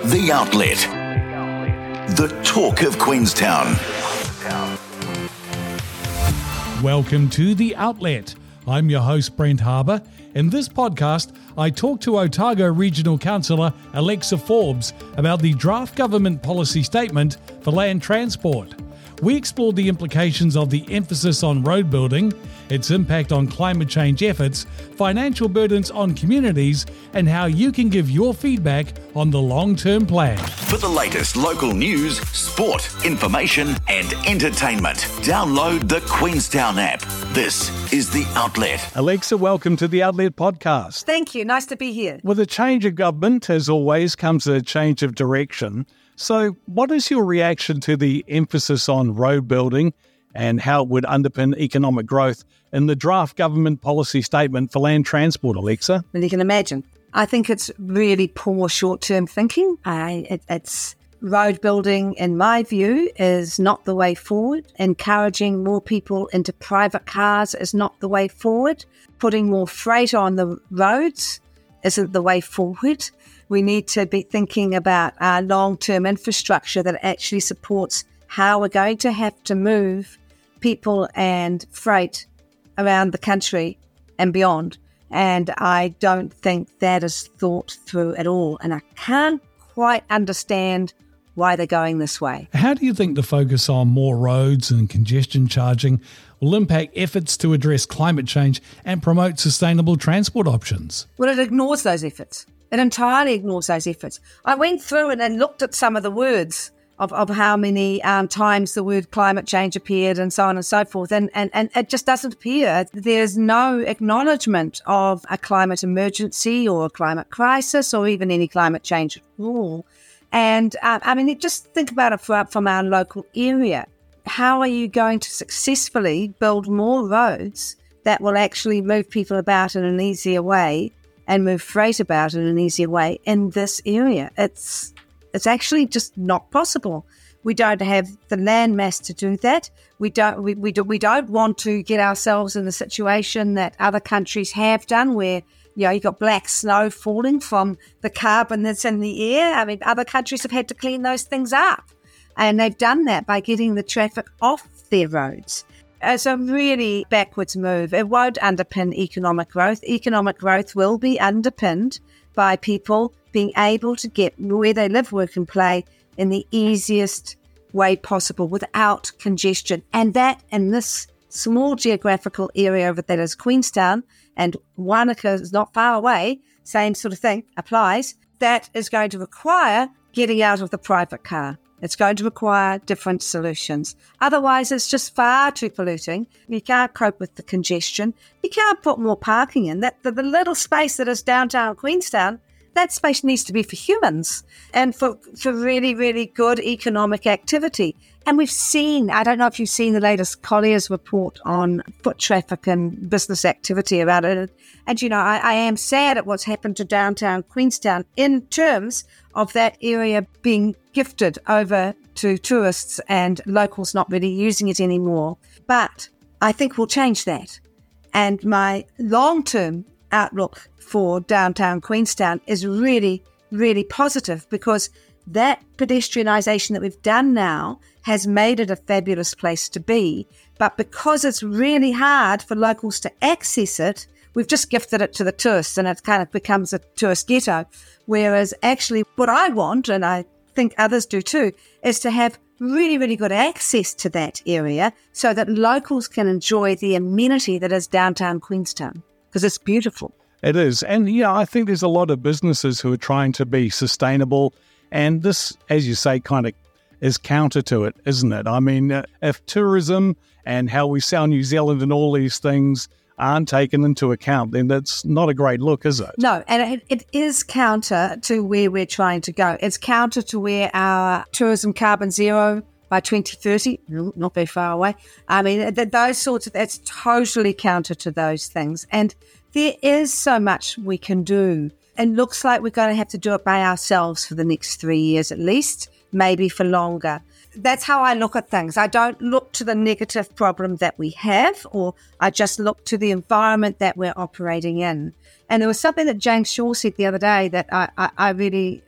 The Outlet. The talk of Queenstown. Welcome to The Outlet. I'm your host, Brent Harbour. In this podcast, I talk to Otago Regional Councillor Alexa Forbes about the draft government policy statement for land transport. We explored the implications of the emphasis on road building, its impact on climate change efforts, financial burdens on communities, and how you can give your feedback on the long-term plan. For the latest local news, sport, information, and entertainment, download the Queenstown app. This is The Outlet. Alexa, welcome to The Outlet podcast. Thank you. Nice to be here. With a change of government, as always, comes a change of direction. So what is your reaction to the emphasis on road building and how it would underpin economic growth in the draft government policy statement for land transport, Alexa? Well, you can imagine. I think it's really poor short-term thinking. It's road building, in my view, is not the way forward. Encouraging more people into private cars is not the way forward. Putting more freight on the roads isn't the way forward. We need to be thinking about our long-term infrastructure that actually supports how we're going to have to move people and freight around the country and beyond. And I don't think that is thought through at all. And I can't quite understand why they're going this way. How do you think the focus on more roads and congestion charging will impact efforts to address climate change and promote sustainable transport options? Well, it ignores those efforts. It entirely ignores those efforts. I went through and looked at some of the words of how many times the word climate change appeared and so on and so forth, and it just doesn't appear. There's no acknowledgement of a climate emergency or a climate crisis or even any climate change at all. And just think about it from our local area. How are you going to successfully build more roads that will actually move people about in an easier way and move freight about in an easier way in this area? It's actually just not possible. We don't have the land mass to do that. We don't want to get ourselves in the situation that other countries have done, where you've got black snow falling from the carbon that's in the air. I mean, other countries have had to clean those things up, and they've done that by getting the traffic off their roads. It's a really backwards move. It won't underpin economic growth. Economic growth will be underpinned by people being able to get where they live, work and play in the easiest way possible without congestion. And that, in this small geographical area that is Queenstown, and Wanaka is not far away, same sort of thing applies, that is going to require getting out of the private car. It's going to require different solutions. Otherwise, it's just far too polluting. You can't cope with the congestion. You can't put more parking in. The little space that is downtown Queenstown, that space needs to be for humans and for really, really good economic activity. And we've seen, I don't know if you've seen the latest Collier's report on foot traffic and business activity about it. And, I am sad at what's happened to downtown Queenstown in terms of that area being gifted over to tourists and locals not really using it anymore. But I think we'll change that. And my long-term outlook for downtown Queenstown is really, really positive, because that pedestrianisation that we've done now has made it a fabulous place to be. But because it's really hard for locals to access it, we've just gifted it to the tourists, and it kind of becomes a tourist ghetto. Whereas actually what I want, and I think others do too, is to have really, really good access to that area so that locals can enjoy the amenity that is downtown Queenstown, because it's beautiful. It is. And I think there's a lot of businesses who are trying to be sustainable. And this, as you say, kind of is counter to it, isn't it? I mean, if tourism and how we sell New Zealand and all these things aren't taken into account, then that's not a great look, is it? No, and it is counter to where we're trying to go. It's counter to where our tourism carbon zero by 2030, not very far away. I mean, those sorts of, it's totally counter to those things. And there is so much we can do. It looks like we're going to have to do it by ourselves for the next 3 years at least, maybe for longer. That's how I look at things. I don't look to the negative problem that we have, or I just look to the environment that we're operating in. And there was something that James Shaw said the other day that I really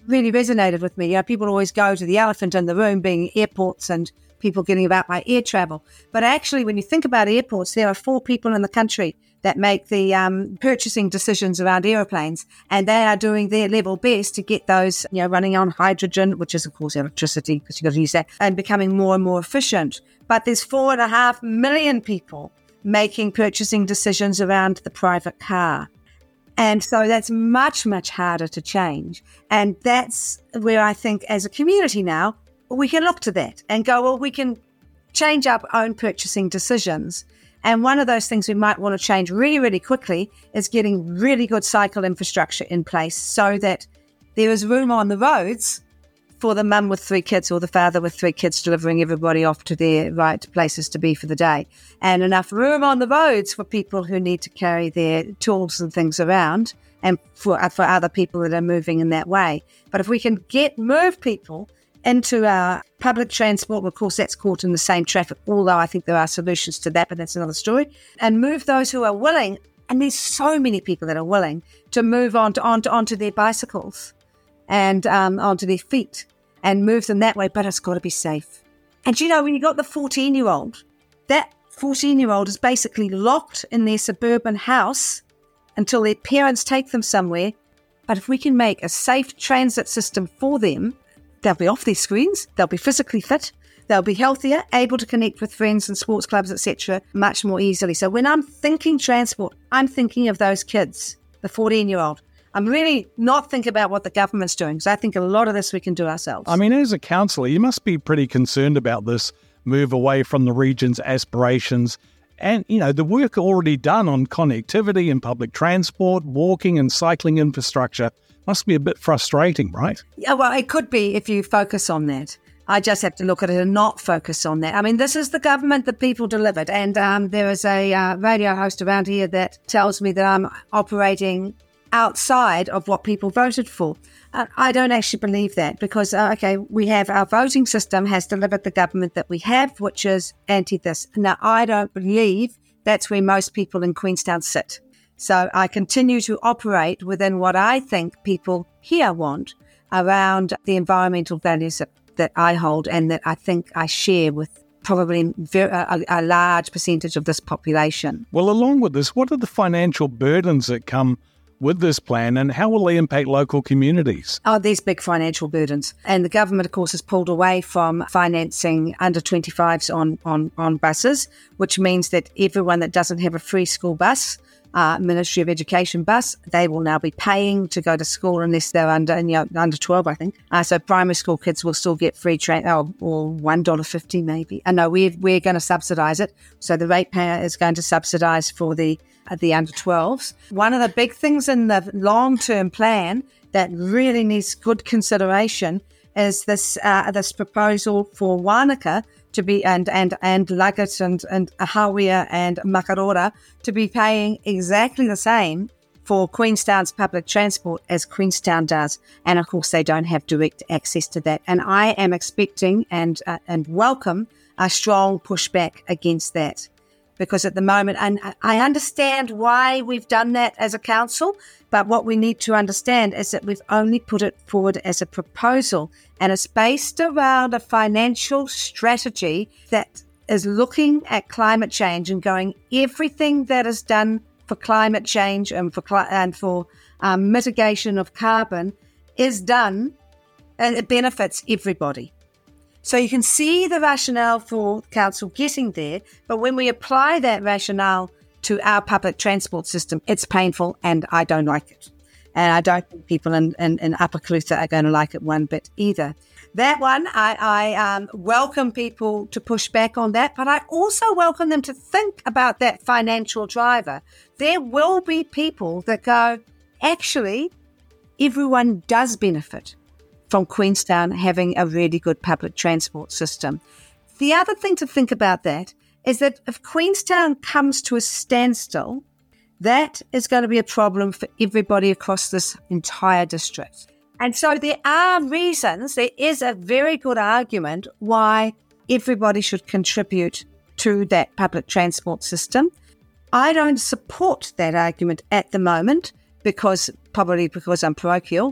really resonated with me. People always go to the elephant in the room being airports and people getting about by air travel. But actually, when you think about airports, there are 4 people in the country that make the purchasing decisions around aeroplanes, and they are doing their level best to get those, running on hydrogen, which is, of course, electricity, because you've got to use that, and becoming more and more efficient. But there's 4.5 million people making purchasing decisions around the private car. And so that's much, much harder to change. And that's where I think as a community now, we can look to that and go, well, we can change our own purchasing decisions. And one of those things we might want to change really, really quickly is getting really good cycle infrastructure in place so that there is room on the roads for the mum with 3 kids or the father with 3 kids delivering everybody off to their right places to be for the day. And enough room on the roads for people who need to carry their tools and things around and for other people that are moving in that way. But if we can move people into our public transport, of course that's caught in the same traffic, although I think there are solutions to that, but that's another story, and move those who are willing, and there's so many people that are willing to move onto their bicycles and onto their feet and move them that way, but it's got to be safe. And when you got the 14-year-old, that 14-year-old is basically locked in their suburban house until their parents take them somewhere. But if we can make a safe transit system for them, they'll be off their screens, they'll be physically fit, they'll be healthier, able to connect with friends and sports clubs, etc., much more easily. So when I'm thinking transport, I'm thinking of those kids, the 14-year-old. I'm really not thinking about what the government's doing, because I think a lot of this we can do ourselves. I mean, as a councillor, you must be pretty concerned about this move away from the region's aspirations and, the work already done on connectivity and public transport, walking and cycling infrastructure must be a bit frustrating, right? Yeah, well, it could be if you focus on that. I just have to look at it and not focus on that. I mean, this is the government that people delivered. And there is a radio host around here that tells me that I'm operating outside of what people voted for. I don't actually believe that because, we have our voting system has delivered the government that we have, which is anti this. Now, I don't believe that's where most people in Queenstown sit. So I continue to operate within what I think people here want around the environmental values that I hold and that I think I share with probably a large percentage of this population. Well, along with this, what are the financial burdens that come with this plan and how will they impact local communities? Oh, there's big financial burdens. And the government, of course, has pulled away from financing under 25s on buses, which means that everyone that doesn't have a free school bus, Ministry of Education bus, they will now be paying to go to school unless they're under 12, I think. So primary school kids will still get free or $1.50 maybe. No, we're going to subsidise it. So the ratepayer is going to subsidise for the under 12s. One of the big things in the long-term plan that really needs good consideration is this proposal for Wānaka to be and Luggett and Ahawea and Makarora to be paying exactly the same for Queenstown's public transport as Queenstown does. And of course, they don't have direct access to that. And I am expecting and welcome a strong pushback against that. Because at the moment, and I understand why we've done that as a council, but what we need to understand is that we've only put it forward as a proposal, and it's based around a financial strategy that is looking at climate change and going, everything that is done for climate change and for mitigation of carbon is done, and it benefits everybody. So you can see the rationale for council getting there, but when we apply that rationale to our public transport system, it's painful and I don't like it. And I don't think people in Upper Clutha are going to like it one bit either. That one, I welcome people to push back on that, but I also welcome them to think about that financial driver. There will be people that go, actually, everyone does benefit from Queenstown having a really good public transport system. The other thing to think about that is that if Queenstown comes to a standstill, that is going to be a problem for everybody across this entire district. And so there are reasons, there is a very good argument why everybody should contribute to that public transport system. I don't support that argument at the moment, probably because I'm parochial.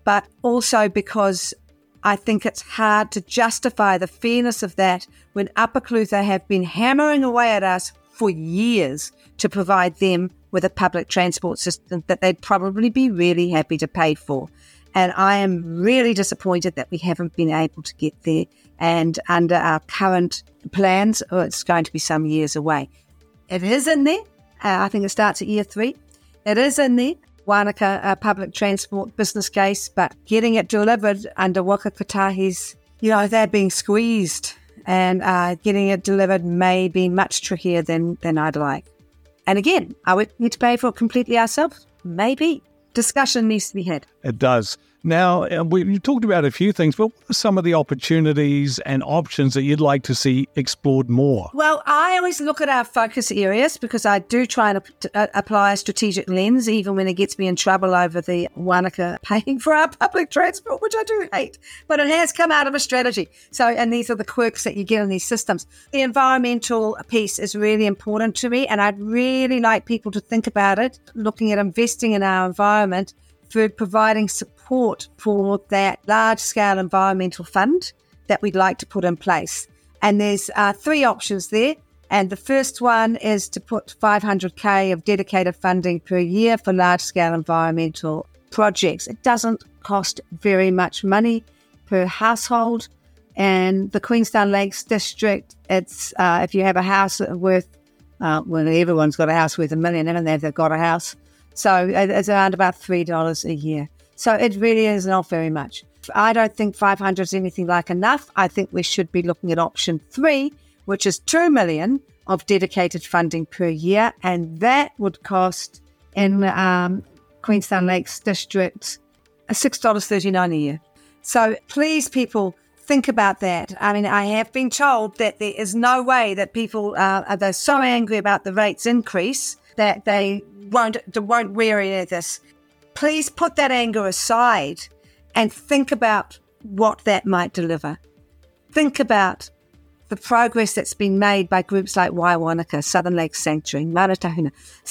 but also because I think it's hard to justify the fairness of that when Upper Clutha have been hammering away at us for years to provide them with a public transport system that they'd probably be really happy to pay for. And I am really disappointed that we haven't been able to get there. And under our current plans, it's going to be some years away. It is in there. I think it starts at year 3. It is in there. Wanaka public transport business case, but getting it delivered under Waka Kotahi's, they're being squeezed, and getting it delivered may be much trickier than I'd like. And again, are we need to pay for it completely ourselves? Maybe. Discussion needs to be had. It does. Now, you talked about a few things, but what are some of the opportunities and options that you'd like to see explored more? Well, I always look at our focus areas because I do try and apply a strategic lens, even when it gets me in trouble over the Wanaka paying for our public transport, which I do hate. But it has come out of a strategy. So, and these are the quirks that you get in these systems. The environmental piece is really important to me, and I'd really like people to think about it, looking at investing in our environment through providing support for that large-scale environmental fund that we'd like to put in place. And there's 3 options there. And the first one is to put $500K of dedicated funding per year for large-scale environmental projects. It doesn't cost very much money per household. And the Queenstown Lakes District, it's if you have a house worth, everyone's got a house worth $1 million, haven't they, if they've got a house? So it's around about $3 a year. So it really is not very much. I don't think 500 is anything like enough. I think we should be looking at option 3, which is $2 million of dedicated funding per year. And that would cost in Queenstown Lakes District $6.39 a year. So please, people, think about that. I mean, I have been told that there is no way that people they're so angry about the rates increase that they won't wear any of this. Please put that anger aside and think about what that might deliver. Think about the progress that's been made by groups like Waiwanaka, Southern Lakes Sanctuary, Maratahuna.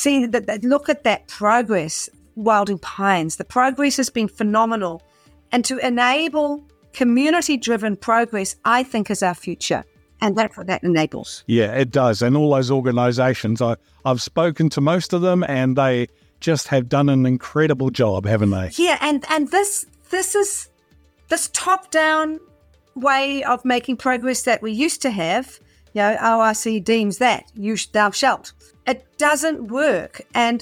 Look at that progress, Wilding Pines. The progress has been phenomenal. And to enable community-driven progress, I think, is our future. And that's what that enables. Yeah, it does. And all those organisations, I've spoken to most of them, and they just have done an incredible job, haven't they? Yeah, and this is this top-down way of making progress that we used to have. ORC deems that thou shalt. It doesn't work,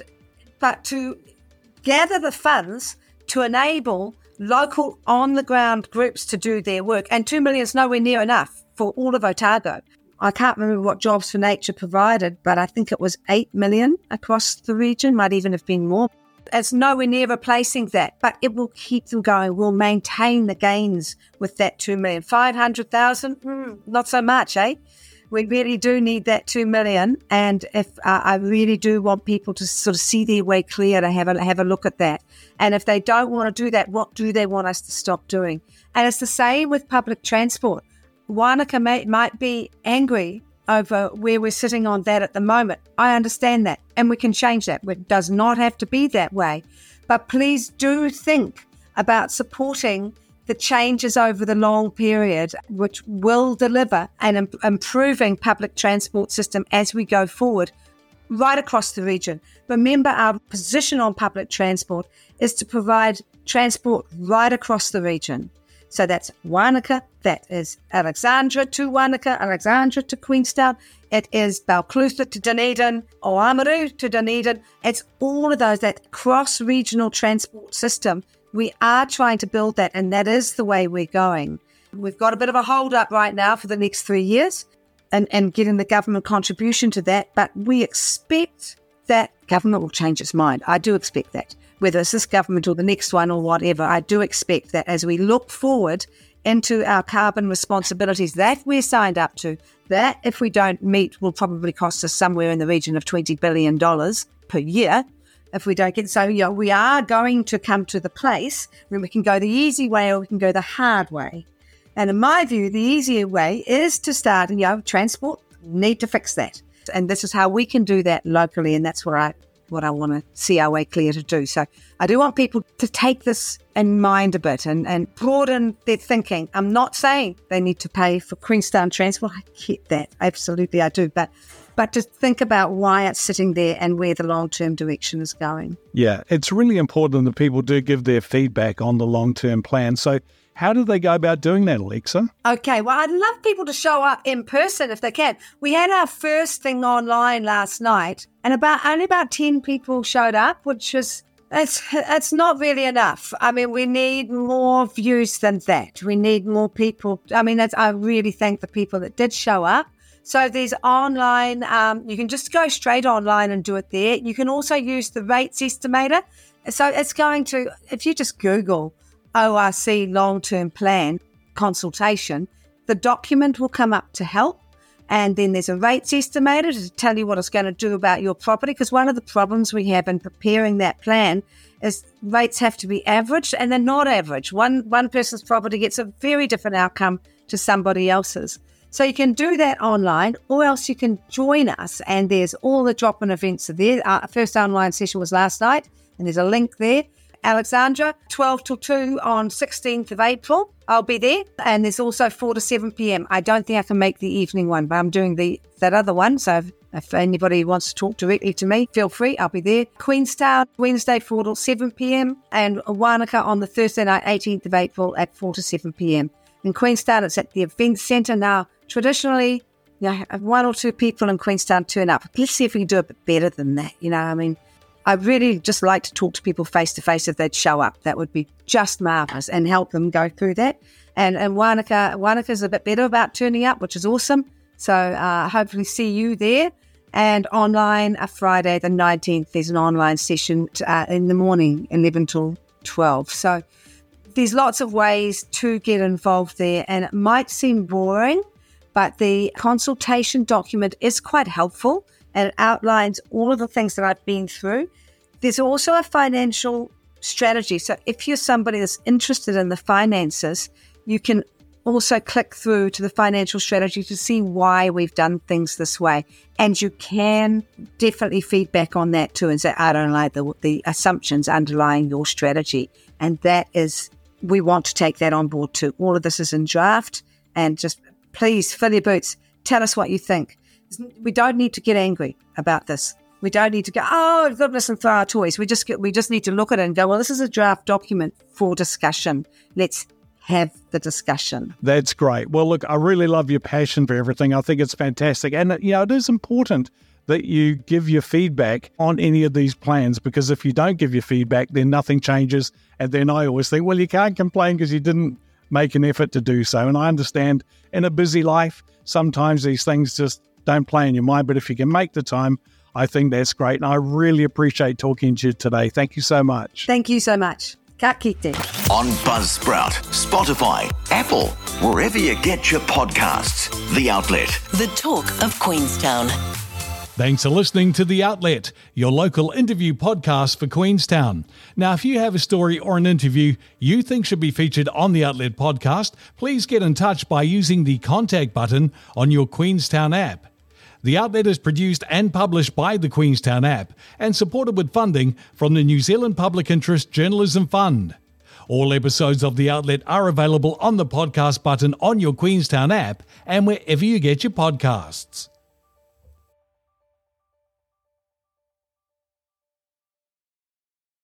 but to gather the funds to enable local on-the-ground groups to do their work, and $2 million is nowhere near enough for all of Otago. I can't remember what Jobs for Nature provided, but I think it was $8 million across the region, might even have been more. It's nowhere near replacing that, but it will keep them going. We'll maintain the gains with that $2 million. 500,000, not so much, eh? We really do need that $2 million, and if I really do want people to sort of see their way clear to have a look at that. And if they don't want to do that, what do they want us to stop doing? And it's the same with public transport. Wanaka might be angry over where we're sitting on that at the moment. I understand that, and we can change that. It does not have to be that way. But please do think about supporting the changes over the long period, which will deliver an improving public transport system as we go forward right across the region. Remember, our position on public transport is to provide transport right across the region. So that's Wanaka, that is Alexandra to Wanaka, Alexandra to Queenstown. It is Balclutha to Dunedin, Oamaru to Dunedin. It's all of those, that cross-regional transport system. We are trying to build that, and that is the way we're going. We've got a bit of a hold-up right now for the next 3 years and getting the government contribution to that, but we expect that government will change its mind. I do expect that. Whether it's this government or the next one or whatever, I do expect that as we look forward into our carbon responsibilities that we're signed up to, that if we don't meet will probably cost us somewhere in the region of $20 billion per year if we don't get. So, we are going to come to the place where we can go the easy way or we can go the hard way. And in my view, the easier way is to start, transport, need to fix that. And this is how we can do that locally, and that's what what I want to see our way clear to do. So I do want people to take this in mind a bit and broaden their thinking. I'm not saying they need to pay for Queenstown transport. I get that. Absolutely, I do. But to think about why it's sitting there and where the long-term direction is going. Yeah, it's really important that people do give their feedback on the long-term plan. So how do they go about doing that, Alexa? Okay, well, I'd love people to show up in person if they can. We had our first thing online last night, and only about 10 people showed up, which is, it's not really enough. I mean, we need more views than that. We need more people. I mean, I really thank the people that did show up. So there's online, you can just go straight online and do it there. You can also use the rates estimator. So it's going to, if you just Google ORC long-term plan consultation, the document will come up to help. And then there's a rates estimator to tell you what it's going to do about your property. Because one of the problems we have in preparing that plan is rates have to be averaged, and they're not average. One person's property gets a very different outcome to somebody else's. So you can do that online, or else you can join us, and there's all the drop-in events are there. Our first online session was last night, and there's a link there. Alexandra, 12 till 2 on 16th of April. I'll be there. And there's also 4 to 7 p.m. I don't think I can make the evening one, but I'm doing that other one. So if anybody wants to talk directly to me, feel free. I'll be there. Queenstown, Wednesday, 4 till 7 p.m. And Wanaka on the Thursday night, 18th of April at 4 to 7 p.m. In Queenstown, it's at the Event Centre. Now, traditionally, one or two people in Queenstown turn up. Let's see if we can do a bit better than that. I mean, I really just like to talk to people face-to-face if they'd show up. That would be just marvellous and help them go through that. And Wanaka's a bit better about turning up, which is awesome. So hopefully see you there. And online, Friday the 19th, there's an online session in the morning, 11 till 12. So there's lots of ways to get involved there, and it might seem boring, but the consultation document is quite helpful, and it outlines all of the things that I've been through. There's also a financial strategy. So if you're somebody that's interested in the finances, you can also click through to the financial strategy to see why we've done things this way. And you can definitely feedback on that too and say, I don't like the assumptions underlying your strategy. And that is, we want to take that on board too. All of this is in draft, and just please fill your boots. Tell us what you think. We don't need to get angry about this. We don't need to go, oh, goodness, and throw our toys. We just need to look at it and go, well, this is a draft document for discussion. Let's have the discussion. That's great. Well, look, I really love your passion for everything. I think it's fantastic. And, it is important that you give your feedback on any of these plans, because if you don't give your feedback, then nothing changes. And then I always think, well, you can't complain because you didn't make an effort to do so. And I understand in a busy life, sometimes these things just don't play in your mind. But if you can make the time, I think that's great. And I really appreciate talking to you today. Thank you so much. Thank you so much. Ka kite. On Buzzsprout, Spotify, Apple, wherever you get your podcasts. The Outlet. The talk of Queenstown. Thanks for listening to The Outlet, your local interview podcast for Queenstown. Now, if you have a story or an interview you think should be featured on The Outlet podcast, please get in touch by using the contact button on your Queenstown app. The Outlet is produced and published by the Queenstown app and supported with funding from the New Zealand Public Interest Journalism Fund. All episodes of The Outlet are available on the podcast button on your Queenstown app and wherever you get your podcasts.